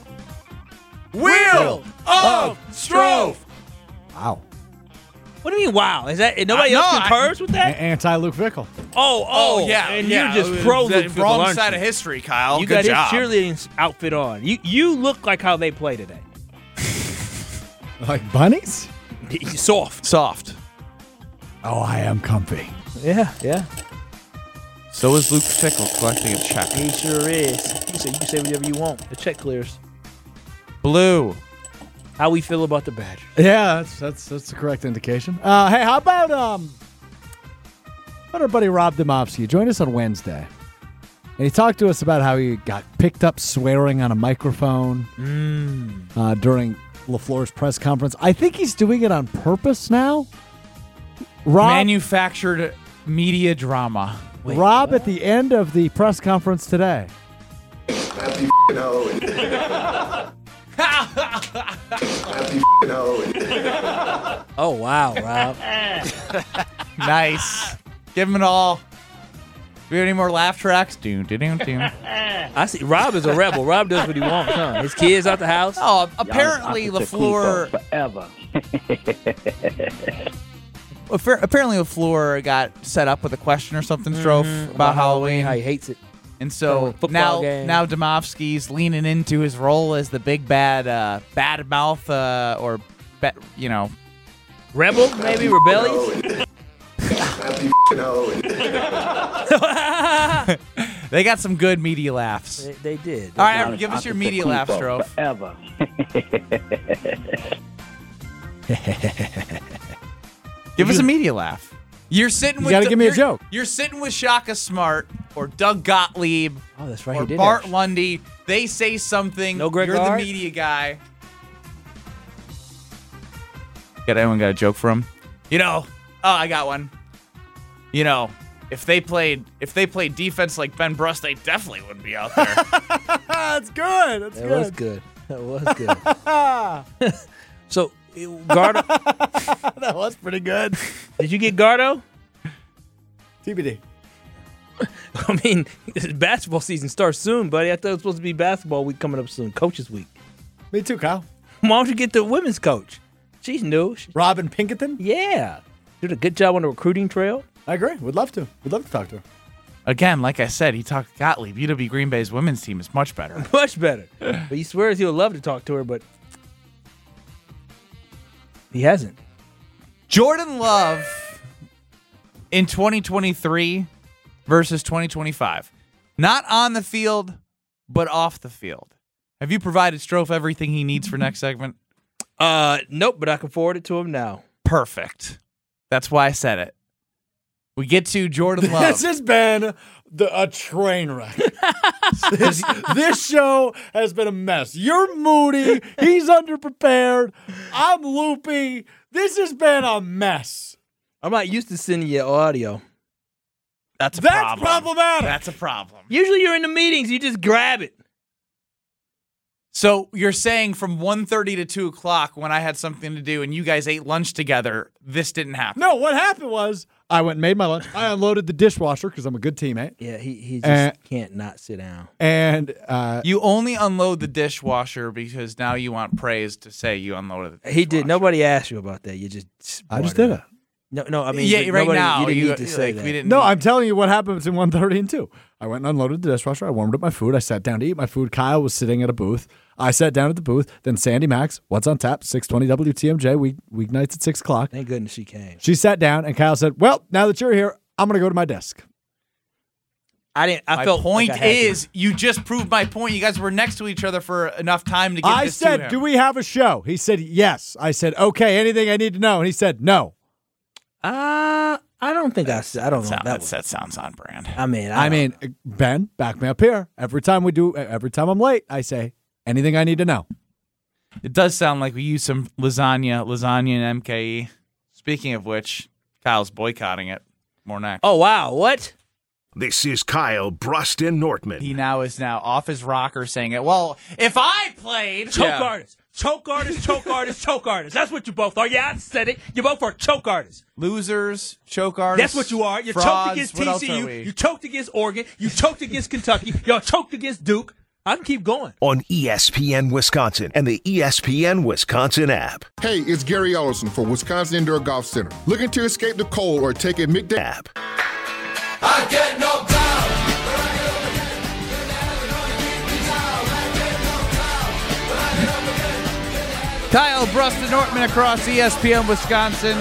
Wheel of Strove. Wow. What do you mean? Wow, is that nobody Uh, else no, I- concurs with that? Anti-Luke Fickell. Oh, oh, and you're just pro the Luke Fickell, wrong aren't side you? of history, Kyle. You Good got job. his cheerleading outfit on. You you look like how they play today. Like bunnies? Soft. Soft. Oh, I am comfy. Yeah, yeah. So is Luke Fickell collecting a check. He sure is. You say you can say whatever you want. The check clears. Blue. How we feel about the Badgers? Yeah, that's that's that's the correct indication. Uh, hey, how about um, how about our buddy Rob Domofsky? Join us on Wednesday, and he talked to us about how he got picked up swearing on a microphone uh, during LaFleur's press conference. I think he's doing it on purpose now. Rob, Manufactured media drama. Rob at the end of the press conference today. Happy Halloween. Happy Halloween. Oh wow, Rob. Nice. Give him it all. Do we have any more laugh tracks? Doom, doom, doom, doom. I see. Rob is a rebel. Rob does what he wants. Huh? His kids out the house. Oh, apparently LaFleur. forever. Appa- Apparently LaFleur got set up with a question or something, Strofe, about Halloween. How he hates it. And Throwing so football now, games. now Domofsky's leaning into his role as the big bad, uh, bad mouth, uh, or, be, you know, Rebel, maybe rebellious. Happy Halloween. they got some good media laughs. They, they did. All right, Aaron, give us your media laugh, Strofe. Forever. Give us a media laugh. You're sitting You with. gotta the- give me a you're- joke. You're sitting with Shaka Smart or Doug Gottlieb Oh, that's right. or He did. Bart that. Lundy. They say something. No Greg You're Gard? the media guy. Got anyone got a joke for him? You know. Oh, I got one. You know, if they played if they played defense like Ben Bruss, they definitely wouldn't be out there. That's good. That's That was good. That was good. So, Gardo, That was pretty good. did you get Gardo? T B D. I mean, basketball season starts soon, buddy. I thought it was supposed to be basketball week coming up soon. Coaches week. Me too, Kyle. Why don't you get the women's coach? She's new. She- Robin Pinkerton? yeah. Did a good job on the recruiting trail. I agree. Would love to. Would love to talk to her. Again, like I said, he talked to Gottlieb. U W Green Bay's women's team is much better. Much better. But he swears he would love to talk to her, but he hasn't. Jordan Love in twenty twenty-three versus twenty twenty-five. Not on the field, but off the field. Have you provided Strofe everything he needs for next segment? Uh, nope, but I can forward it to him now. Perfect. That's why I said it. We get to Jordan Love. This has been the, a train wreck. this, this show has been a mess. You're moody. He's underprepared. I'm loopy. This has been a mess. I'm not used to sending you audio. That's a That's problem. problematic. That's a problem. Usually you're in the meetings, you just grab it. So you're saying from one thirty to two o'clock when I had something to do and you guys ate lunch together, this didn't happen? No, what happened was I went and made my lunch. I unloaded the dishwasher because I'm a good teammate. Yeah, he, he just Uh, can't not sit down. And uh, You only unload the dishwasher because now you want praise to say you unloaded the dishwasher. He did. Nobody asked you about that. You just. I just brought did up. it. No, no. I mean, yeah, th- right nobody, now you didn't you, need to say like, that. we didn't. No, need- I'm telling you what happened between one thirty and two. I went and unloaded the dishwasher. I warmed up my food. I sat down to eat my food. Kyle was sitting at a booth. I sat down at the booth. Then Sandy Max, what's on tap? six twenty W T M J, week, weeknights at six o'clock. Thank goodness she came. She sat down, and Kyle said, well, now that you're here, I'm going to go to my desk. I didn't. I My felt point like I had to. is, you just proved my point. You guys were next to each other for enough time to get I this to said, him. do we have a show? He said, yes. I said, okay, anything I need to know? And he said, no. Uh, I don't think I. s- I don't know. Sound- That that, was, that sounds on brand. I mean, I, I mean, Ben, back me up here. Every time we do, every time I'm late, I say, anything I need to know. It does sound like we use some lasagna, lasagna and M K E. Speaking of which, Kyle's boycotting it. More next. Oh wow, what? This is Kyle Bruston Nortman. He now is now off his rocker saying it. Well, if I played, Choke Yeah. artist, choke artist, choke artist, choke artist. That's what you both are. Yeah, I said it. You both are choke artists. losers, choke artists. That's what you are. You frauds, choked against what else T C are U. we? You choked against Oregon. You choked against Kentucky. Y'all choked against Duke. I can keep going. On E S P N Wisconsin and the E S P N Wisconsin app. Hey, it's Gary Ellison for Wisconsin Indoor Golf Center. Looking to escape the cold or take a midday app. I get knocked down. Kyle Bruston Nortman across E S P N Wisconsin.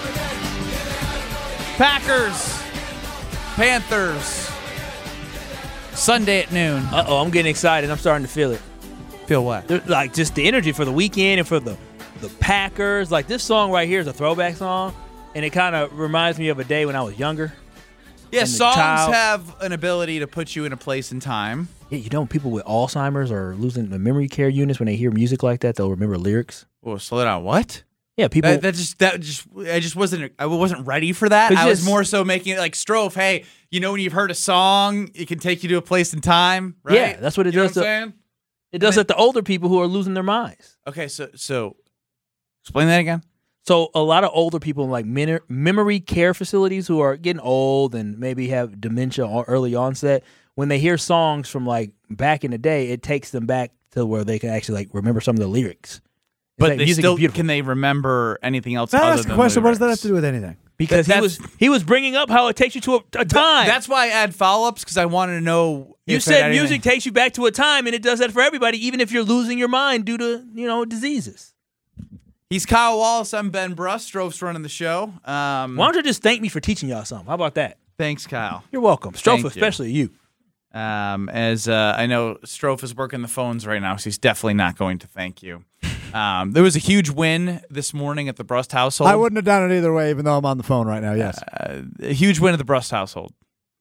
Packers, Panthers, Sunday at noon. Uh oh, I'm getting excited. I'm starting to feel it. Feel what? There- Like just the energy for the weekend and for the the Packers. Like this song right here is a throwback song, and it kind of reminds me of a day when I was younger. Yeah, and the songs child- have an ability to put you in a place and time. Yeah, you know, people with Alzheimer's or losing the memory care units when they hear music like that, they'll remember lyrics. Oh, slow down. What? Yeah, people. That, that just that just I just wasn't I wasn't ready for that. It's I was just- more so making it like Strofe. Hey, you know when you've heard a song, it can take you to a place and time, right? Yeah, that's what it you know does What to- I'm saying? it does that to older people who are losing their minds. Okay, so so explain that again. So a lot of older people in like min- memory care facilities who are getting old and maybe have dementia or early onset, when they hear songs from like back in the day, it takes them back to where they can actually like remember some of the lyrics. It's But like, they music is still beautiful. can they remember anything else? Can I other ask a than question? What does that have lyrics? to do with anything? because he That- was he was bringing up how it takes you to a, a time. That's why I add follow-ups because I wanted to know. you if it said had music anything- takes you back to a time, and it does that for everybody, even if you're losing your mind due to you know diseases. He's Kyle Wallace. I'm Ben Bruss. Strofe's running the show. Um, Why don't you just thank me for teaching y'all something? How about that? Thanks, Kyle. You're welcome, Strofe, Thank you. especially you. Um, as uh, I know, Strofe is working the phones right now, so he's definitely not going to thank you. Um, there was a huge win this morning at the Brust household. I wouldn't have done it either way, even though I'm on the phone right now. Yes. Uh, a huge win at the Brust household.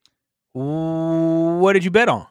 What did you bet on?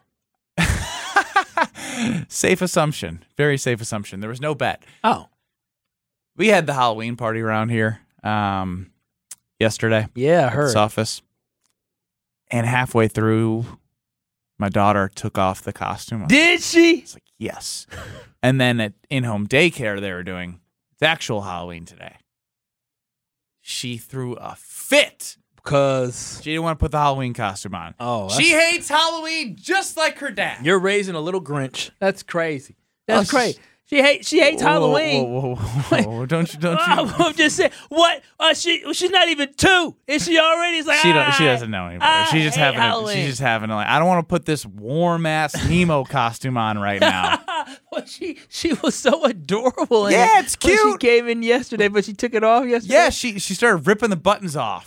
Safe assumption. Very safe assumption. There was no bet. Oh, We had the Halloween party around here um, yesterday. yeah, I At heard. this office. And halfway through, my daughter took off the costume. I was Did she? It's like, yes. And then at in-home daycare, they were doing it's actual Halloween today. She threw a fit. Cause She didn't want to put the Halloween costume on. Oh, she hates Halloween just like her dad. you're raising a little Grinch. That's crazy. That's Oh, crazy. She hates she hates Halloween. Whoa, whoa, whoa, whoa, whoa. Don't you? Don't you? I'm just saying. What? Uh, she she's not even two. Is she already? It's like She don't, she I- doesn't know any better. I She's just hate having. A, Halloween. she's just having. A, like, I don't want to put this warm ass Nemo costume on right now. Well, she she was so adorable. in Yeah, it it's when cute. She came in yesterday, but she took it off yesterday. Yeah, she she started ripping the buttons off.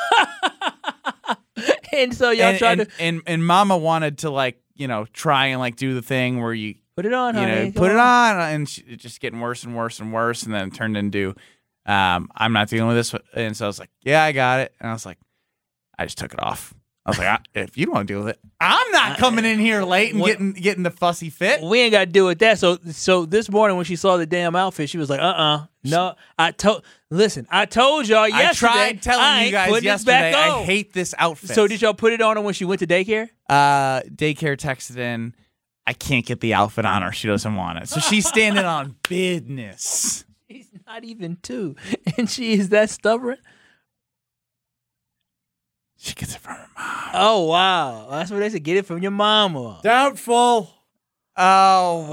and so y'all and, tried and, to and and Mama wanted to like you know try and like do the thing where you put it on. you know honey. put Come it on, and she, it's just getting worse and worse and worse, and then it turned into um, I'm not dealing with this, and so I was like, yeah, I got it, and I was like, I just took it off. I was like, I, if you don't want to deal with it, I'm not coming in here late and What- getting getting the fussy fit. We ain't got to deal with that. So, so this morning when she saw the damn outfit, she was like, "Uh, uh no." I told, listen, I told y'all yesterday. I tried telling I you ain't guys putting this back yesterday. I on. hate this outfit. So did y'all put it on her when she went to daycare? Uh, daycare texted in. I can't get the outfit on her. She doesn't want it. So she's standing on business. She's not even two, and she is that stubborn. She gets it from her mom. Oh wow, that's what they said. Get it from your mama. Doubtful. Oh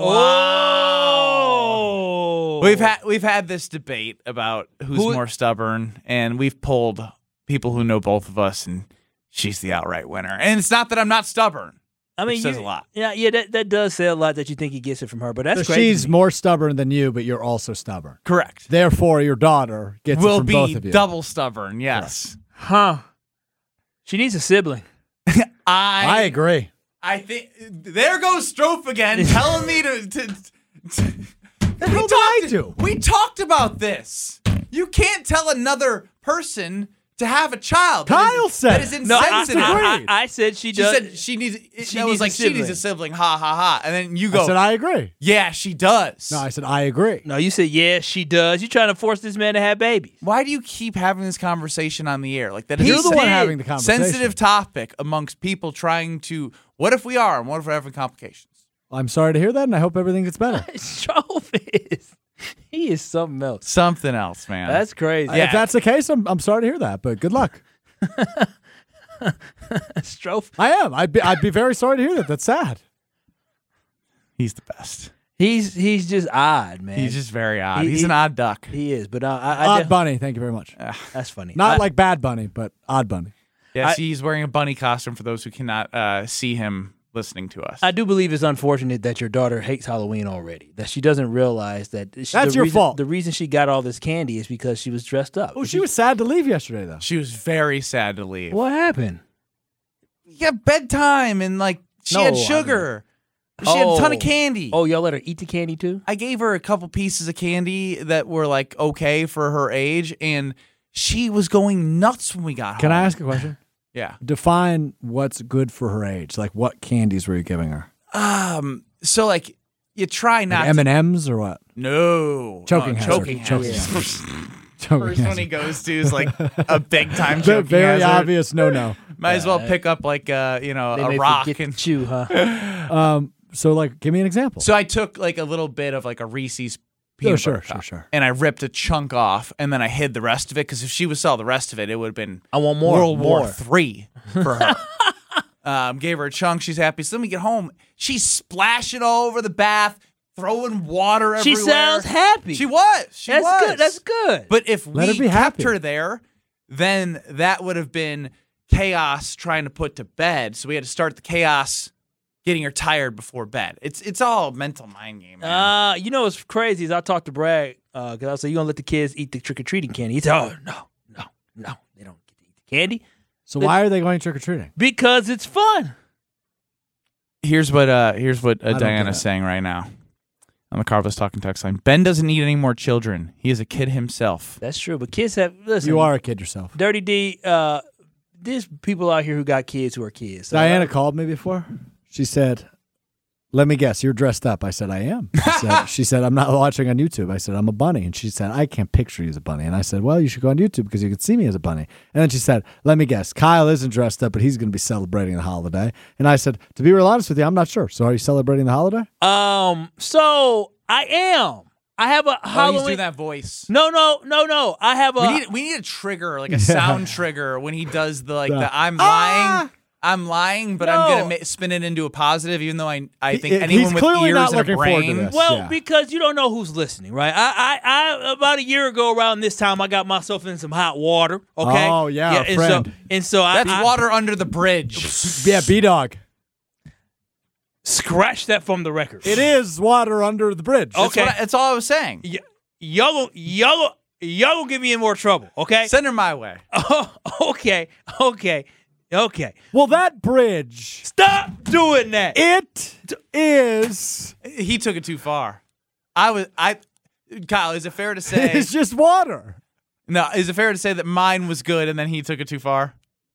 Oh, We've had we've had this debate about who's Who- more stubborn, and we've polled people who know both of us, and she's the outright winner. And it's not that I'm not stubborn. I mean, Which says you- a lot. Yeah, yeah, that, that does say a lot that you think he gets it from her, but that's So crazy. she's to me. more stubborn than you, but you're also stubborn. Correct. Therefore, your daughter gets it Will from both be of you. double stubborn. Yes. huh? She needs a sibling. I I agree. I think there goes Strofe again, telling me to. to, to we, hell do talked, I do? we talked about this. You can't tell another person to have a child. That Kyle is, said that is it. No, I, insensitive. I, I, I said she she does. said she needs. It, she that needs was a like she needs a sibling. sibling. Ha ha ha! And then you I go. said I agree. yeah, she does. No, I said I agree. no, you said yeah, she does. You trying to force this man to have babies? Why do you keep having this conversation on the air? Like that You're is the a one said- having the conversation. sensitive topic amongst people trying to. What if we are? And what if we're having complications? I'm sorry to hear that, and I hope everything gets better. Strofe is he is something else. Something else, man. That's crazy. Yeah. If that's the case, I'm, I'm sorry to hear that, but good luck. Strofe. I am. I'd be, I'd be very sorry to hear that. That's sad. He's the best. He's he's just odd, man. He's just very odd. He- He's he- an odd duck. he is, but uh, I, I Odd def- Bunny. Thank you very much. that's funny. Not I- like Bad Bunny, but Odd Bunny. Yes, I- he's wearing a bunny costume for those who cannot uh, see him listening to us. I do believe it's unfortunate that your daughter hates Halloween already. That she doesn't realize that she, That's the your reason, fault. The reason she got all this candy is because she was dressed up. Oh, she was sad to leave yesterday, though. She was very sad to leave. What happened? Yeah, bedtime and like she No, had I sugar. She had a ton of candy. Oh, y'all let her eat the candy too? I gave her a couple pieces of candy that were like okay for her age, and she was going nuts when we got Can home. I ask a question? Yeah. Define what's good for her age. Like, what candies were you giving her? Um. So like, you try not Like to. M and M's or what? No. Choking Uh, hazard. choking Choking hazard. Choking First one hazard. he goes to is like a big time Ve- choking Very hazard. obvious. No, no. Might as well pick up like uh you know They a may rock forget and to chew, huh? Um. So, like, give me an example. so I took like a little bit of like a Reese's Oh, peanut sure, butter sure, cup, sure. and I ripped a chunk off, and then I hid the rest of it because if she was saw the rest of it, it would have been I want more. World more. War Three for her. um, gave her a chunk. She's happy. So then we get home. She's splashing all over the bath, throwing water She everywhere. sounds happy. She was. She That's was. good. That's good. But if Let we her be kept happy. her there, then that would have been chaos trying to put to bed. So we had to start the chaos getting her tired before bed. It's it's all a mental mind game, man. Uh, you know what's crazy is I talked to Brad because I was like, "You gonna let the kids eat the trick or treating candy?" He said, "Oh no, no, no, they don't get to eat the candy So, why are they going trick or treating? because it's fun." here's what uh here's what uh, don't get Diana's it. saying right now on the Carveless Talking text line. Ben doesn't need any more children. He is a kid himself. That's true, but kids have listen. You are a kid yourself. Dirty D. Uh, there's people out here who got kids who are kids. So Diana uh, called me before. She said, "Let me guess, you're dressed up." I said, "I am." She said, she said, "I'm not watching on YouTube." I said, "I'm a bunny." And she said, "I can't picture you as a bunny." And I said, "Well, you should go on YouTube because you can see me as a bunny." And then she said, "Let me guess, Kyle isn't dressed up, but he's going to be celebrating the holiday." And I said, "To be real honest with you, I'm not sure. So are you celebrating the holiday?" Um, so I am. I have a Oh, Halloween. he's doing that voice. No, no, no, no. I have a. We need we need a trigger, like a sound trigger, when he does the like The- the I'm Ah! lying, I'm lying, but No. I'm gonna ma- spin it into a positive, even though I I think He- anyone he's with clearly ears not and a looking forward to brain. this. Well, Yeah. because you don't know who's listening, right? I, I, I, about a year ago around this time, I got myself in some hot water. Okay. Oh, yeah, our and friend. so and so I, That's I water under the bridge. Yeah, B-Dog. scratch that from the record. It is water under the bridge. That's, Okay. what I- that's all I was saying. Y- y'all, gon- y'all, gon- y'all gonna get me in more trouble. Okay. Send her my way. Oh, okay. Okay. Okay. Well, that bridge, Stop doing that. it is, He took it too far. I was I. Kyle, is it fair to say? it's just water. No, is it fair to say that mine was good and then he took it too far?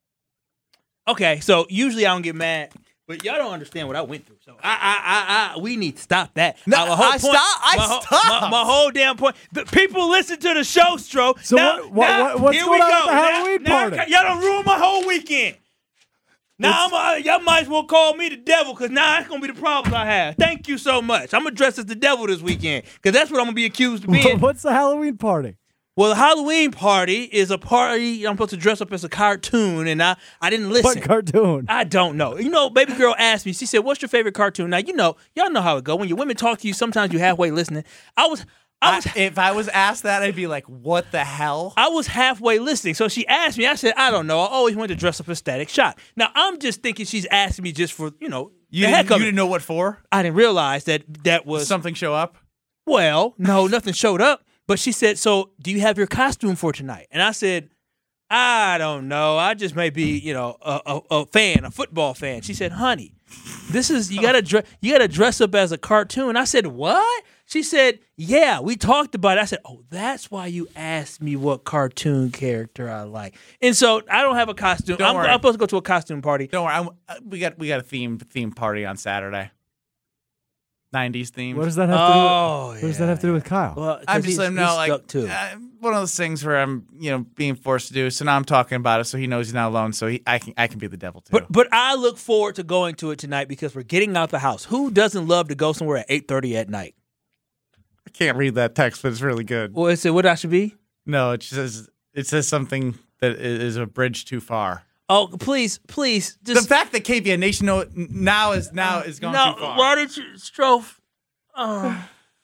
Okay, so usually I don't get mad, but y'all don't understand what I went through. So I, I, I, I we need to stop that. No, Uh, my whole I point- stop- I my whole- stopped. My, my whole damn point. The people listen to the show, Stro. So now, what- what- now, what- what's here going we on go. with the Now- Halloween now, party? y'all don't ruin my whole weekend. Now I'm, uh, y'all might as well call me the devil, because now that's gonna be the problems I have. Thank you so much. I'm gonna dress as the devil this weekend, because that's what I'm gonna be accused of being. What's the Halloween party? Well, the Halloween party is a party I'm supposed to dress up as a cartoon, and I, I didn't listen. What cartoon? I don't know. You know, baby girl asked me, she said, what's your favorite cartoon? Now, you know, y'all know how it go. When your women talk to you, sometimes you halfway listening. I was I I, was if I was asked that, I'd be like, "What the hell?" I was halfway listening. So she asked me, I said, I don't know. I always wanted to dress up as Static Shock. Now, I'm just thinking she's asking me just for, you know, You the didn't, heck of you it. didn't know what for? I didn't realize that that was, Something show up? well, no, nothing showed up. But she said, so do you have your costume for tonight? And I said, I don't know. I just may be, you know, a, a, a fan, a football fan. She said, honey, this is, you gotta dress, you gotta dress up as a cartoon. I said, what? She said, yeah, we talked about it. I said, oh, that's why you asked me what cartoon character I like. And so I don't have a costume. Don't I'm, worry. I'm supposed to go to a costume party. Don't worry. I'm, uh, we got we got a theme theme party on Saturday. nineties theme. What does that have to do? Oh, with, What does that have to do with Kyle? Well, I'm 'cause just he's- letting him know, he's like, stuck too. uh, one of those things where I'm, you know, being forced to do. So now I'm talking about it, so he knows he's not alone. So he, I can, I can be the devil too. But but I look forward to going to it tonight because we're getting out the house. Who doesn't love to go somewhere at eight thirty at night? I can't read that text, but it's really good. Well, is it what I should be? No, it says it says something that is a bridge too far. Oh, please, please, The just fact that K B N Nation know, now is now is going no. too far. Why did you, Strofe? Oh,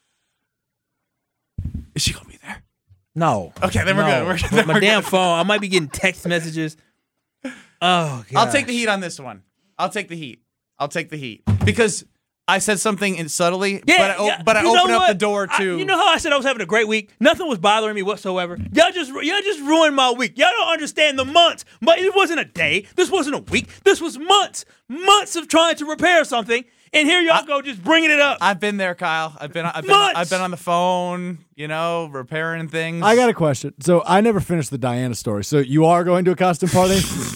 Is she gonna be there? no. Okay, then we're No. good. We're good. With Then my we're damn good. phone. I might be getting text messages. Oh, God. I'll take the heat on this one. I'll take the heat. I'll take the heat because I said something in subtly, Yeah, but I, o- yeah. but I You know opened up what? the door I- to. you know how I said I was having a great week? Nothing was bothering me whatsoever. Y'all just y'all just ruined my week. Y'all don't understand the months. But it wasn't a day. This wasn't a week. This was months. Months of trying to repair something. And here y'all go just bringing it up. I've been there, Kyle. I've been. I've been. Months. I've been on the phone. You know, repairing things. I got a question. So I never finished the Diana story. So you are going to a costume party?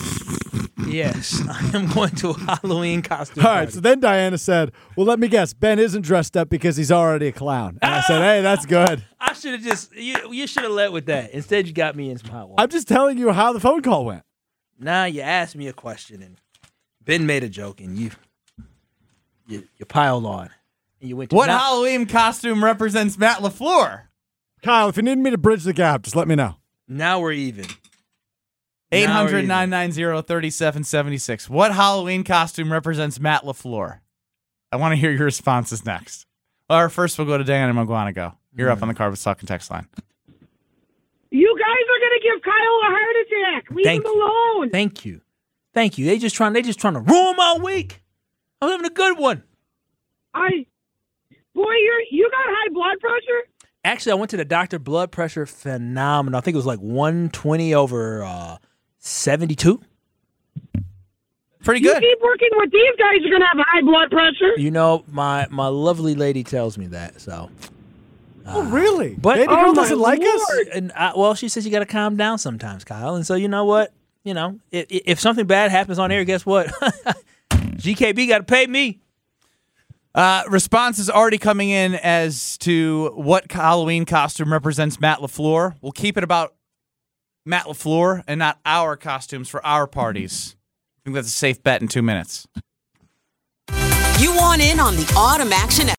Yes, I am going to a Halloween costume All right. party. So then Diana said, well, let me guess. Ben isn't dressed up because he's already a clown. And I said, hey, that's good. I should have just, you, you should have led with that. Instead, you got me in some hot water. I'm just telling you how the phone call went. Now you asked me a question, and Ben made a joke, and you you, you piled on. And you went to What now- Halloween costume represents Matt LaFleur? Kyle, if you need me to bridge the gap, just let me know. Now we're even. eight Now we're hundred, even. nine nine zero, three seven seven six. What Halloween costume represents Matt LaFleur? I want to hear your responses next. Or first, we'll go to Dan and Moguanago. You're up on the Carbs Talking text line. You guys are gonna give Kyle a heart attack. Leave Thank him alone. Thank you, thank you. They just trying. They just trying to ruin my week. I'm having a good one. I, boy, you're you got high blood pressure. Actually, I went to the doctor. Blood pressure phenomenal. I think it was like one twenty over uh, seventy-two. Pretty You good. keep working with these guys, you're gonna have high blood pressure. You know, my my lovely lady tells me that. So, Oh, really? but Baby Oh, girl my doesn't like us? Lord. and I, well, she says you got to calm down sometimes, Kyle. And so, you know what? You know, if, if something bad happens on air, guess what? G K B got to pay me. Uh, response is already coming in as to what Halloween costume represents Matt LaFleur. We'll keep it about Matt LaFleur and not our costumes for our parties. I think that's a safe bet in two minutes. You want in on the autumn action